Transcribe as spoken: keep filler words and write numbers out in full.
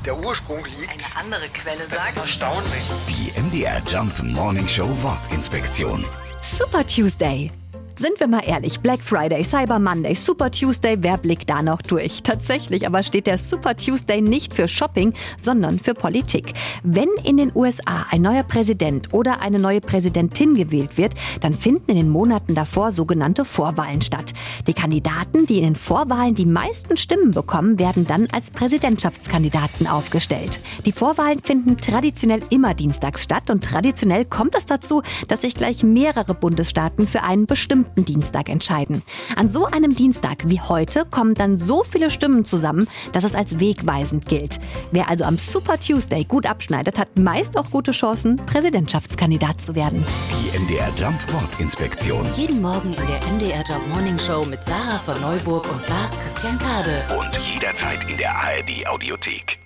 der Ursprung liegt. Eine andere Quelle Das sagt... ist erstaunlich. Die M D R Jump Morning Show Wortinspektion. Super Tuesday. Sind wir mal ehrlich, Black Friday, Cyber Monday, Super Tuesday, wer blickt da noch durch? Tatsächlich aber steht der Super Tuesday nicht für Shopping, sondern für Politik. Wenn in den U S A ein neuer Präsident oder eine neue Präsidentin gewählt wird, dann finden in den Monaten davor sogenannte Vorwahlen statt. Die Kandidaten, die in den Vorwahlen die meisten Stimmen bekommen, werden dann als Präsidentschaftskandidaten aufgestellt. Die Vorwahlen finden traditionell immer dienstags statt und traditionell kommt es dazu, dass sich gleich mehrere Bundesstaaten für einen bestimmten Dienstag entscheiden. An so einem Dienstag wie heute kommen dann so viele Stimmen zusammen, dass es als wegweisend gilt. Wer also am Super Tuesday gut abschneidet, hat meist auch gute Chancen, Präsidentschaftskandidat zu werden. Die M D R Jump Wortinspektion. Jeden Morgen in der M D R Jump Morning Show mit Sarah von Neuburg und Lars Christian Kade. Und jederzeit in der A R D Audiothek.